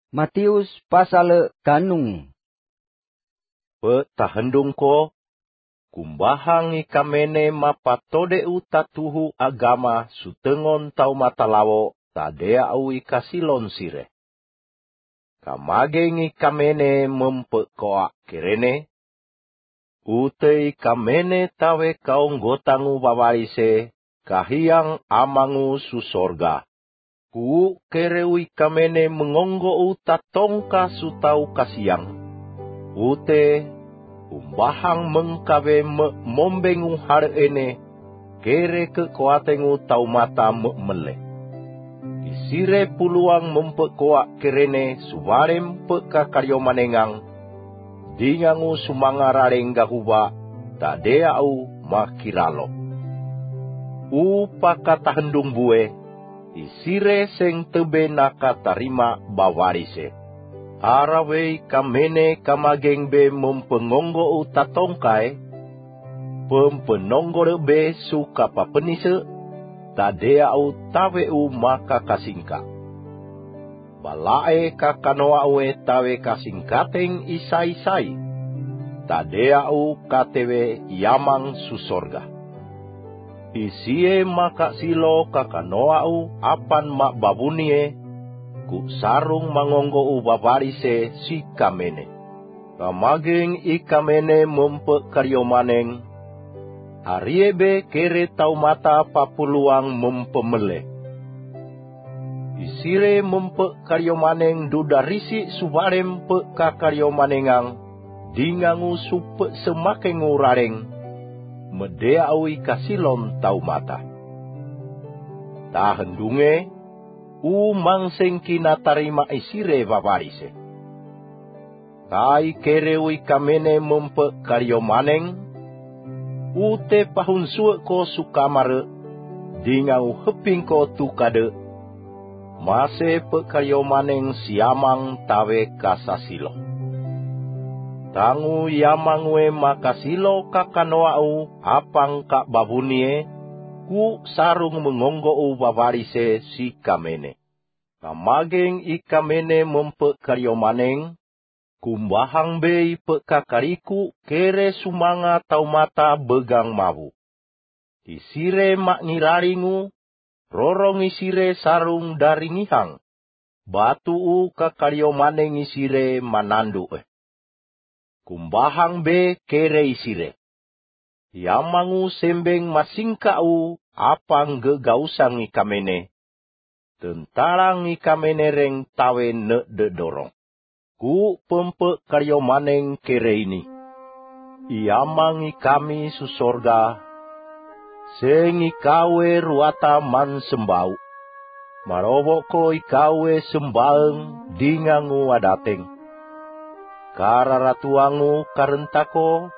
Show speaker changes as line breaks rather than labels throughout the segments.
Matius pasal kanung.
Tahendung ko, kumbahang ikamene mapatode utatuhu agama sutengon tau matalawo tadea au ikasilon sire. Kamageng ikamene mempekoak kirene, ute ikamene tawe kaunggotangu bawarise kahiyang amangu susorga. Ku kerewi kamene mengonggo utatongka sutau kasiyang. Ute umbahang mengkawe mombengu harene kere kekuatengu tau mata mele. Isire puluang mempekoak kerene suwarem pekakaryo manengang. Dingangu sumangarareng gahuba tadea au makiralo. Pakatahendung bue. Isire seng tebe nakatarima bawarise. Arawe kamene kamageng be mempengonggo utatongkai, pempenonggo be suka papenise, tadea u tawe u maka kasingka. Balae kakanoa we tawe kasingkateng isai-isai, tadea u katewe yamang susorga. Isie maka silo kakanoau apan mak babunie, ku sarung mangonggo babarise si kamene. Kamageng ikamene mempekaryo maneng, ariebe kere tau mata papuluang mempemele. Isire mempekaryo maneng dudarisi subarem pekakaryo manengang, dingangu supe semakengu rareng, medea awi kasilon tau mata. Tahendunge, mangseng kina tarima isire babarise. Kai kerewi kamene mempekaryo maneng, ute pahun suek ko sukamare, dingau heping ko tukade, mase pekaryo maneng siamang tawe kasasilo. Tangu yamang we makasilo kakanoau apang kak babunie, ku sarung mengonggo babarise si kamene. Kamageng ikamene mempekaryo maneng, kumbahang bei pekakariku kere sumanga tau mata begang mabu. Isire mak ngiraringu, rorong isire sarung dari ngihang, batu kakaryo maneng isire manandu. Kumbahang be kere isire. Yamangu sembeng masingkau apang gegausang ikamene. Tentarang ikamene reng tawe ne de dorong. Ku pempe karyo maneng kere ini. Yamang ikami susorga. Seng ikawe ruata man sembau. Marobo ko ikawe sembaeng dingangu adateng. Kararatuangu karentako,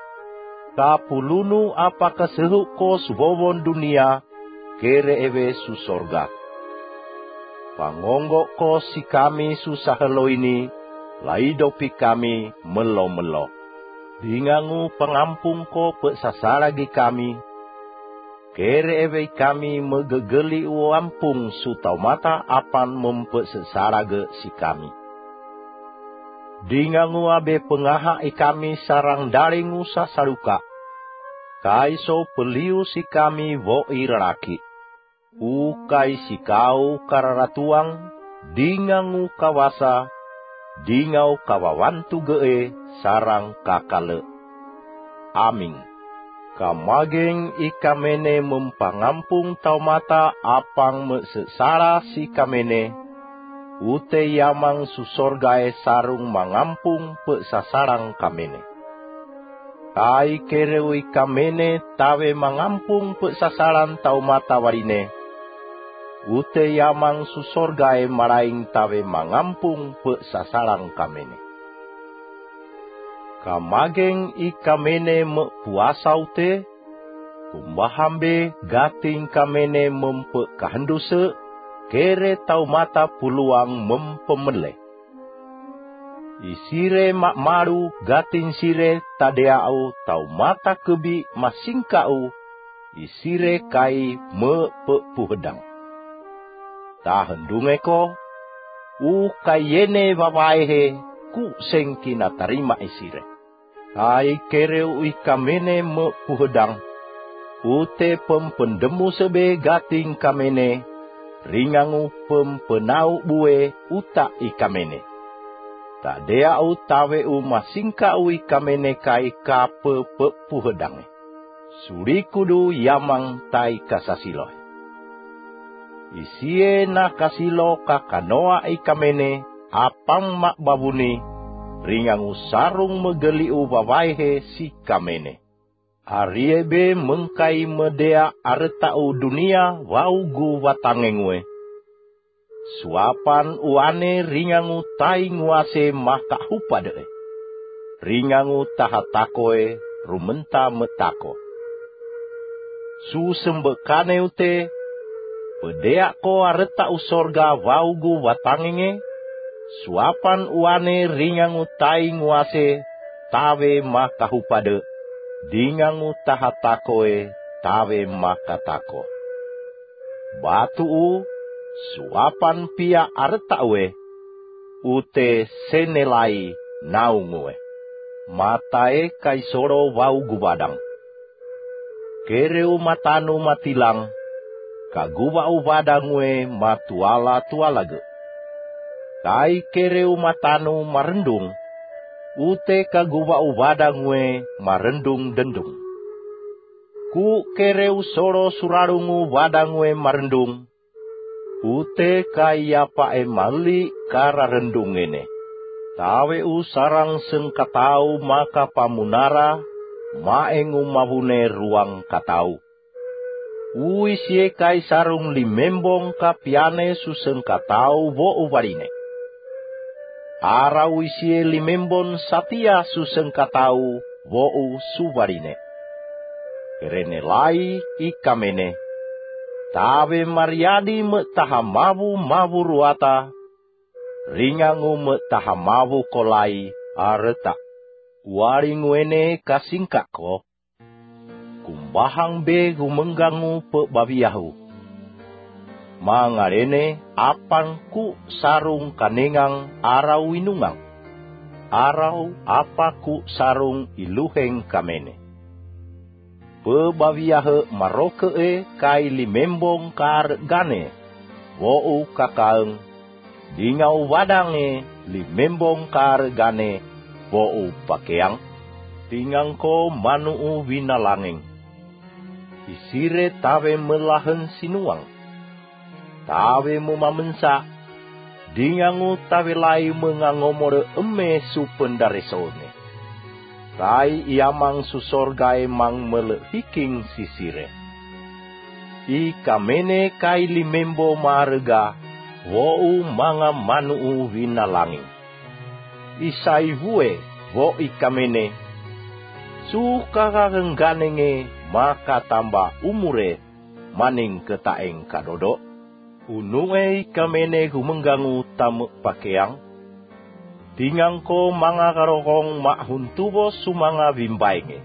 kapulunu apaka sehuk ko subobon dunia, kere ewe susorga. Pangonggo ko si kami susahelo ini, laidopi kami melo-melo. Dingangu pengampung ko pesasaragi kami, kere ewe kami megegeli uampung sutau mata apan mempesesarage si kami. Dingangu abe pengaha ikami sarang daringu sasaruka. Kaiso peliu si kami vo iraraki. Ukai si kau kararatuang, dingangu kawasa, dingau kawawantu gee sarang kakale. Amin. Kamageng ikamene mempangampung tau mata apang mesesara si kamene. Ute yamang susorgae sarung mangampung pesasarang kamene. Kai kerewi kamene tawe mangampung pesasaran tau mata warine. Ute yamang susorgae maraing tawe mangampung pesasarang kamene. Kamageng ikamene me puasa ute, kumbahambe gating kamene mempe kahenduse, kere tau mata puluang mempemele. Isire mak maru gatin sire tadeau tau mata kebi masingkau, isire kai me puhedang. Tahendunge ko, kayene babaehe ku seng kina tarima isire. Kai kereu ikamene me puhedang, ute pempendemu sebe gating kamene, ringangu pempenau bue uta ikamene. Tak dea utawe masingka ikamene kai kape puhedange. Suri kudu yamang tai kasasilo. Isie na kasilo kakanoa ikamene apang mak babuni, ringangu sarung megeliu babaihe si kamene. Ariebe mengkai medea aretau dunia wau gu watangengwe. Suapan uane ringangu tai nguase maka hupade. Ringangu tahatakoe rumenta metako. Su sembekane ute, pedea ko aretau sorga wau gu watangenge. Suapan uane ringangu tai nguase tawe maka hupade. Dingangu tahatakoe tawe makatako. Batu suapan pia artawe ute senelai naungue. Matae kaisoro wau gubadang. Kereu matanu matilang kaguba ubadangwe matuala tualage. Kai kereu matanu marendung ute kaguba ubadangwe marendung dendung. Ku kereu soro surarungu badangwe marendung. Ute kaya pae mali kararendung ene. Tawe sarang sengkatau maka pamunara maengu mabune ruang katau. Uisie kai sarung limembong kapiane susengkatau bo ubarine. Ara uisie limembon satia susengkatau wou subarine. Kerene lai ikamene. Tawe mariadi me tahamavu mavu ruata. Ringangu me tahamavu kolai areta. Waringu ene kasingkako. Kumbahang be gumenggangu pe babiyahu. Mangarene apan ku sarung kanengang arau inungang. Arau apa ku sarung iluheng kamene. Pebawiyahe maroke kai limembong kar gane. Wou kakaeng. Dingau wadange limembong kar gane. Wou pakeang. Tingangko manuu winalangeng. Isire tawe melahen sinuang. Tawe mumamensa, dingangu tawe lai mengangomore eme supendaresone. Tai iamang susorgae mang mele hiking sisire. I kamene kai limembo marga, wou manga manuu winalanging. Isai vue, wo i kamene, sukakagengganenge maka tambah umure maning ketaeng kadodo. Ununge kamene gumenggangu tamu pakeang. Tingangko manga karokong mahuntubo sumanga bimbaenge.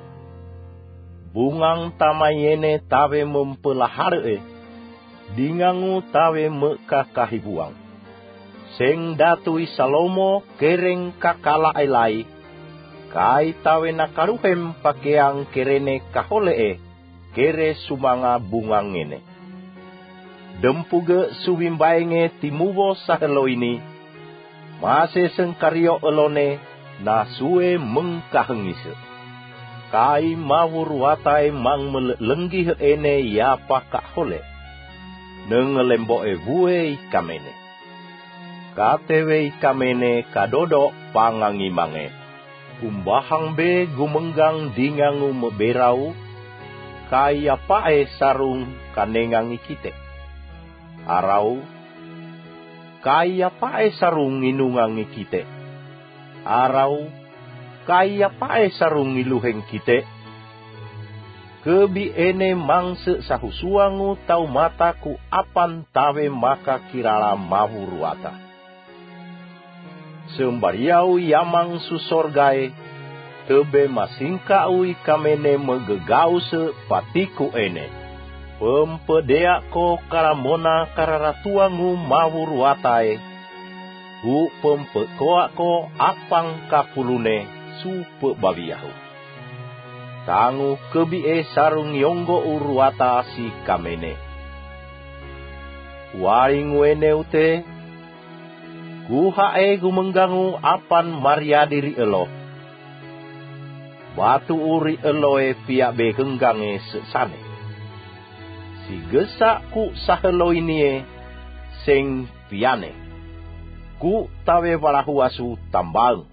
Bungang tamayene tawe mempelahare. Dingangu tawe mekakahibuang. Seng datui salomo kereng kakala elai. Kai tawe nakaruhem pakeang kerene kaholee. Kere sumanga bungang ngene. Dempuge suwimbaenge timubo sahelo ini. Mase sengkario elone na suwe mengkahengise. Kai mawur watai mang melenggi ene ya pakak hole. Nengelembo vue ikamene. Katewe ikamene kadodo pangangimange. Kumbahang be gumenggang dingangu meberau. Kai apae sarung kanengang ikite. Arau, kaya pae sarung inungang kite. Arau, kaya pae sarung iluheng kite. Kebi ene mangse sahusuangu tau mataku apan tawe maka kirala mahuruata. Sembariau yamang susorgae, tebe masingka ui kamene megegau se patiku ene. Pempedea ko karamona kararatuangu mawur watai, ku pempekoak ko apang kapulune supe babiyahu. Tangu kebie sarung yonggo uruata si kamene. Waring weneute, ku hae gumenggangu apan Maria diri elo. Batu uri eloe pia be genggange sesane. Si gesak ku saheloinie sing piane. Ku tawe balahu asu tambang.